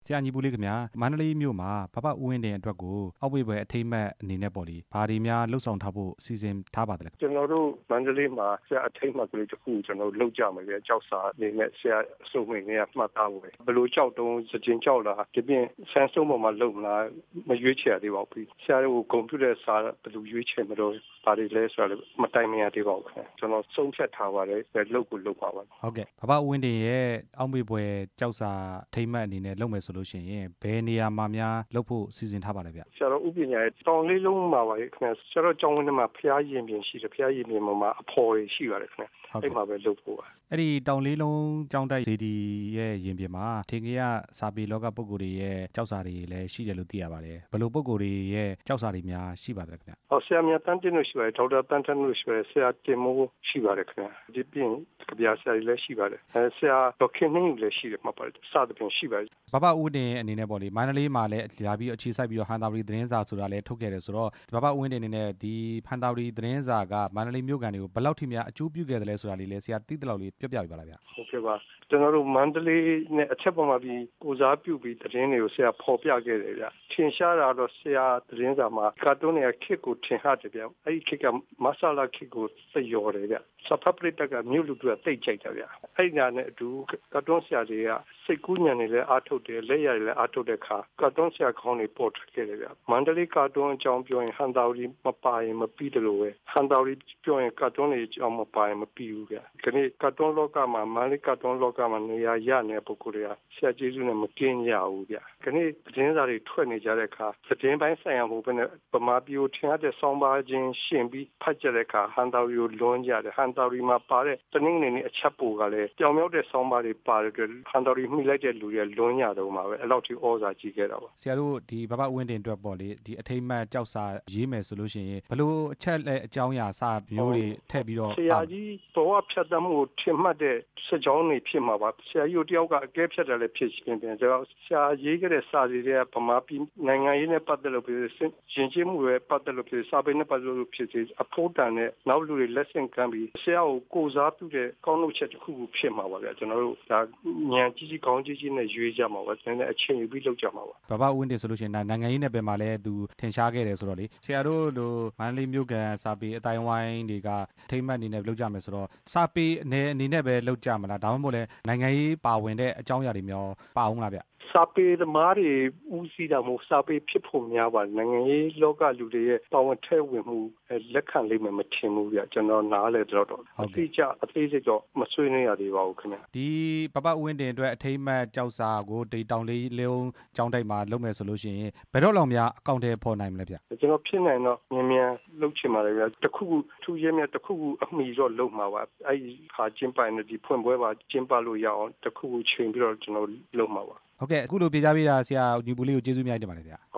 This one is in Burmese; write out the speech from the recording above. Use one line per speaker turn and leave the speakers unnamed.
ဆရာညီပူလေးခင်ဗျာမန္တလေးမြို့မှာဖဖဦးဝင်းတင်အတွက်ကိုအောက်မေ့ဖွယ်အထိမ်းအမှတ်အနေနဲ့ပေါ့လေဘာတွေများလှုပ်ဆောင်ထားဖို့စီစဉ်ထားပါသလဲ
ကျွန်တော်တို့မန္တလေးမှာဆရာအထိမ်းအမှတ်ကလေးတစ်ခုကျွန်တော်လုပ်ကြမယ်ဗျကြောက်စာအနေနဲ့ဆရာအစုံဝင်တွေကမှတ်သားဖို့ပဲဘယ်လိုကြောက်တုံးစတင်ကြောက်လားဒီပြင်ဆန်းစုံပေါ်မှာလုံမလားမရွေးချယ်သေးပါဘူးဆရာတို့ကွန်ပျူတာစာဘယ်လိုရွေးချယ်မလို့ဘာတွေလဲဆိုတော့မတိုင်မရသေးပါဘူးခင်ဗျကျွန်တော်ဆုံးဖြတ်ထားပါတယ်လုပ်ကိုလုပ်ပါပါ
ဟုတ်ကဲ့ဖဖဦးဝင်းတင်ရဲ့အောက်မေ့ဖွယ်ကြောက်စာထိမ်းအမှတ်အနေနဲ့လုပ်မယ်ဆိုလို့ရှိရင်ဘယ်နေရာမှာများလုပ်ဖို့စီစဉ်ထားပါလဲဗျ
ဆရာတော်ဥပညာရဲ့တောင်လေးလုံးမှာပါခင်ဗျဆရာတော်ကျောင်းဝင်းထဲမှာဖျားရင်ပြင်ရှိတယ်ဖျားရင်ပြင်မှာအဖော်တွေရှိပါတယ်ခင်ဗျအဲ့မှာပဲလုပ်ဖို့ပါ
အဲ့ဒီတောင်လေးလုံးကျောင်းတိုက်စေတီရဲ့ရင်ပြင်မှာထေငရစာပေလောကပုဂ္ဂိုလ်တွေရဲ့ကြောက်စာတွေလည်းရှိတယ်လို့သိရပါတယ်ဘယ်လိုပုဂ္ဂိုလ်တွေရဲ့ကြောက်စာတွေများရှိပါသလဲခင်ဗျ
ဆရာမြတ်တန်းတင်လို့ရှိပါတယ်ဒေါက်တာတန်းတန်းလို့ရှိပါတယ်ဆရာတင်မိုးရှိပါတယ်ခင်ဗျဒီပြင်ကဗျာဆရာကြီးလည်းရှိပါတယ်ဆရာဒေါက်ခင်နှင်းကြီးလည်းရှိတယ်မှတ်ပါတယ်စသဖြင့်ရှိပါတယ်
ဖဖဦးတင်အနေနဲ့ပေါ့လေမန္တလေးမှာလည်းလာပြီးအခြေစိုက်ပြီးတော့ဟန်တာဝတီသတင်းစာဆိုတာလည်းထုတ်ခဲ့တယ်ဆိုတော့ဖဖဦးတင်အနေနဲ့ဒီဟန်တာဝတီသတင်းစာကမန္တလေးမြို့ကန်တွေကိုဘယ်လောက်ထိများအကျိုးပြုခဲ့တယ်လဲဆိုတာလေးလည်းဆရာသိတဲ့လောက်လေးပြောပြပြပါလားဗျ
ဟုတ်ကဲ့ပါကျွန်တော်တို့မန္တလေးနဲ့အချက်ပေါ်မှာပြီးကိုစားပြုပြီးသတင်းတွေကိုဆရာဖော်ပြခဲ့တယ်ဗျထင်ရှားတာတော့ဆရာသတင်းစာမှာကာတွန်းတွေကခစ်ကိုထင်ဟတယ်ဗျအဲ့ဒီခစ်ကမဆလာခစ်ကိုသရော်တယ်ဗျစဖပရိတကမြို့လူတွေကတိတ်ကြိုက်တယ်ဗျအဲ့ဒီညာနဲ့အတူကာတွန်းဆရာတွေကစိတ်ကူးညံနေလဲအားထုတ်တယ်လက်ရည်လည်းအားထုတ်တဲ့ခါကာတွန်းဆရာခေါင်းတွေပေါ်ထွက်ခဲ့တယ်ဗျမန္တလေးကာတွန်းအကြောင်းပြောရင်ဟန်တာဝတီမပါရင်မပြီးတယ်လို့ပဲဟန်တာဝတီပြောရင်ကာတွန်းတွေအကြောင်းမပါရင်မပြီးဘူးဗျဒီနေ့ကာတွန်းလောကမှာမန္တလေးကာတွန်းလောကမှာနေရာရနေတဲ့ပုဂ္ဂိုလ်တွေကဆရာကျေးဇူးနဲ့မကင်းရဘူးဗျဒီနေ့သတင်းစာတွေထွက်နေကြတဲ့အခါသတင်းပိုင်းဆိုင်ရာမဟုတ်ဘဲနဲ့ဗမာပြည်ကိုထင်ရတဲ့စောင်းပါခြင်းရှင်ပြီးဖတ်ကြတဲ့အခါဟန်တာဝတီကိုလွန်ကြတယ်ဟန်တာဝတီမှာပါတဲ့တနင်္ဂနွေနေ့အချက်ပိုကလည်းကြောင်မြောက်တဲ့စောင်းပါတွေပါတဲ့အတွက်ဟန်တာဝတီမှီလိုက်တဲ့လူတွေလွန်ကြတော့မှာပဲအဲ့လောက်ထိဩဇာကြီးခဲ့တာပါ
ဆရာတို့ဒီဖဖဦးဝင်းတင်အတွက်ပေါ့လေဒီအထိမ်းအမှတ်ကြောက်စာရေးမယ်ဆိုလို့ရှိရင်ဘယ်လိုအချက်လဲအကြောင်းအရာစမျိုးတွေထည့်ပြီးတော့
ဆရာကြီးဘဝဖြတ်သန်းမှုကိုထင်မှတ်တဲ့စကြောင်းတွေဖြစ်မှာပါဆရာကြီးတို့တယောက်ကအကဲဖြတ်တယ်လည်းဖြစ်ရှင်ပြန်ကျွန်တော်ဆရာရေးခဲ့တဲ့စာတွေတွေကဗမာပြည်နိုင်ငံရေးနဲ့ပတ်သက်လို့ဖြစ်ရင်ချင်းမှုတွေပတ်သက်လို့ဖြစ်စာပေနဲ့ပတ်သက်လို့ဖြစ်အဖို့တန်နဲ့နောက်လူတွေလက်ဆင့်ကမ်းပြီးဆရာကိုကိုစားပြုတဲ့ကောင်းလုပ်ချက်တစ်ခုခုဖြစ်မှာပါဗျာကျွန်တော်တို့ဒါဉာဏ်ကြီးခေါင်းကြီးနဲ့ရွေးကြမှာပါနည်းနည်းအချိန်ယူပြီးလုပ်ကြမှာပါ
ဖဖဦးဝင်းတင်ဆိုလို့ရှိရင်နိုင်ငံရေးနယ်ပယ်မှာလည်းသူထင်ရှားခဲ့တယ်ဆိုတော့လေဆရာတို့လိုမန္တလေးမြို့ကန်စာပေအတိုင်းဝိုင်းတွေကထိမ့်မှတ်အနေနဲ့လုပ်ကြမယ်ဆိုတော့စာပေအနေနဲ့ပဲလုပ်ကြမလားဒါမှမဟုတ်လဲနိုင်ငံရေးပါဝင်တဲ့အကြောင်းအရာတွေမျိုးပါအောင်လားဗျ
စာပေသမားတွေဦးစီးတာမို့စာပေဖြစ်ဖို့များပါနိုင်ငံရေးလောကလူတွေရဲ့ပါဝင်ထဲဝင်မှုလက်ခံလိမ့်မယ်မထင်ဘူးဗျကျွန်တော်နားလဲတော့အသိကြအသေးစိတ်တော့မဆွေးနွေးရသေးပါဘူးခင်ဗျ
ဒီဖဖဦးဝင်းတင်အတွက်အထိမ်းအမှတ်ကြောက်စာကိုဒီတောင်လေးလုံးကျောင်းတိုက်မှာလုပ်မယ်ဆိုလို့ရှိရင်ဘယ်တော့လောက်များအကောင့်ထဲပေါ်နိုင်မလဲဗျ
ကျွန်တော်ဖြစ်နိုင်တော့မြန်မြန်လုပ်ချင်ပါတယ်ဗျတခုခုထူးရဲမြတ်တခုခုအမိတော့လုပ်မှာပါအဲ့ဒီခါကျင်းပိုင်တဲ့ဒီဖွင့်ပွဲပါကျင်းပလို့ရအောင်တခုခုချိန်ပြီးတော့ကျွန်တော်လုပ်မှာပါ
ဟုတ်ကဲ့အခုလိုပြေးကြပေးတာဆရာညီပူလေးကိုကျေးဇူးများတင်ပါတယ်ဗျာ